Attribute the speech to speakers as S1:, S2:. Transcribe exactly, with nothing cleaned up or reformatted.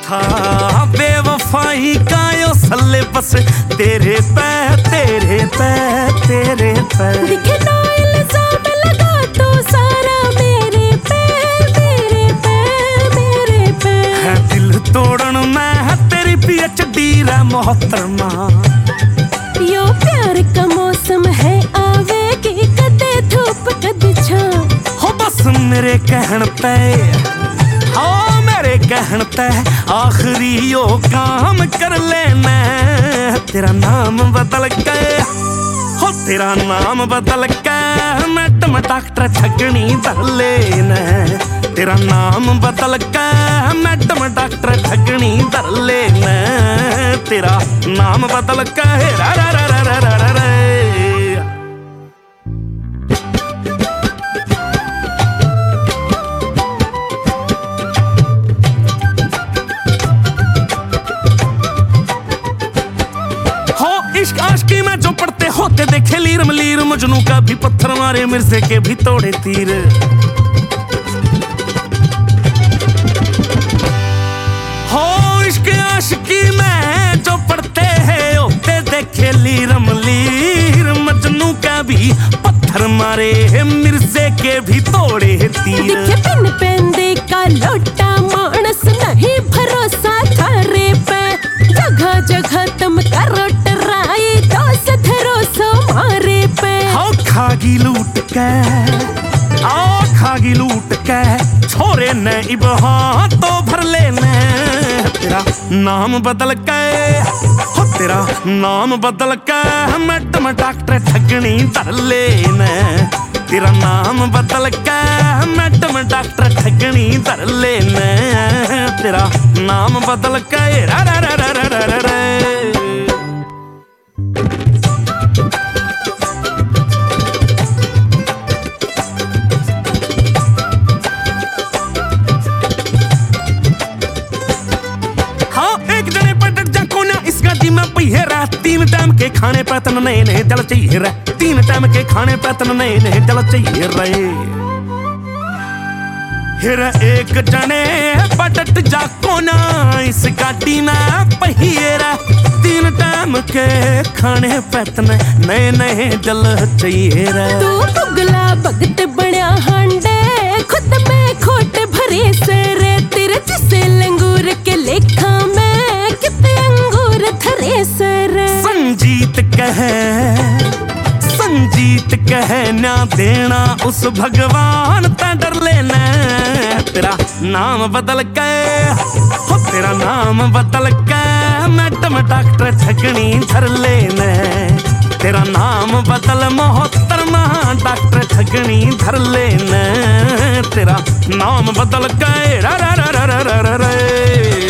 S1: था बेवफाई का यो सल्ले बस तेरे पे तेरे पे तेरे पे
S2: दिखे ना इल्जाम लगा तो सारा मेरे पे मेरे पे मेरे पे
S1: है दिल तोड़न मैं है तेरी पीएचडी रे मोहतरमा
S2: यो प्यार का मौसम है आवेगी कदे धूप कदे छां
S1: हो बस मेरे कहन पे हाँ मेरे कहन पे आखिरी यो काम कर लेना तेरा नाम बदल के हो तेरा नाम बदल के मैडम डॉक्टर ठगनी धर लेना तेरा नाम बदल के मैडम डॉक्टर ठगनी धर लेना तेरा नाम बदल के रा रा रा रा रा रा रा इश्क आशिकी में जो पढ़ते होते देखे लीर मलीर मजनू का भी पत्थर मारे मिर्जे के भी तोड़े तीर हो इश्क आशिकी में जो पढ़ते हैं होते देखे लीर मलीर मजनू का भी पत्थर मारे मिर्जे के भी तोड़े तीर
S2: दिखे पिन पेंदे का लोटा मानस नहीं भरोसा थारे पे जगह जगह तुम करो
S1: खागी लूट के आ खागी लूट के छोरे ने इबहा तो भर लेने तेरा नाम बदल के हो तेरा नाम बदल के मैडम डॉक्टर ठगनी धर लेने तेरा नाम बदल के मैडम डॉक्टर ठगनी धर लेने तेरा नाम बदल के रा रा रा रा रा रा रा तीन टाइम के खाने पे तन नए नए दिल चाहिए रे तीन टाइम के खाने पे तन नए नए दिल चाहिए रे हिर एक जने पटट जाको ना इस गाड़ी में पहिए रे तीन टाइम के खाने पे तन नए नए दिल चाहिए रे
S2: तू बुगला भगत बड़ा हांडे खुद में खोट भरे से रे तेरे जिसे लंगूर के लेखा में कितने अंगूर धरे से
S1: संजीत कहे संजीत कहे ना देना उस भगवान ता डर लेना तेरा नाम बदल के हो तेरा नाम बदल के मैडम डॉक्टर ठगनी धर लेना तेरा नाम बदल मोहतरमा डॉक्टर ठगनी धर लेना तेरा नाम बदल के रा रा रा रा रा रा रा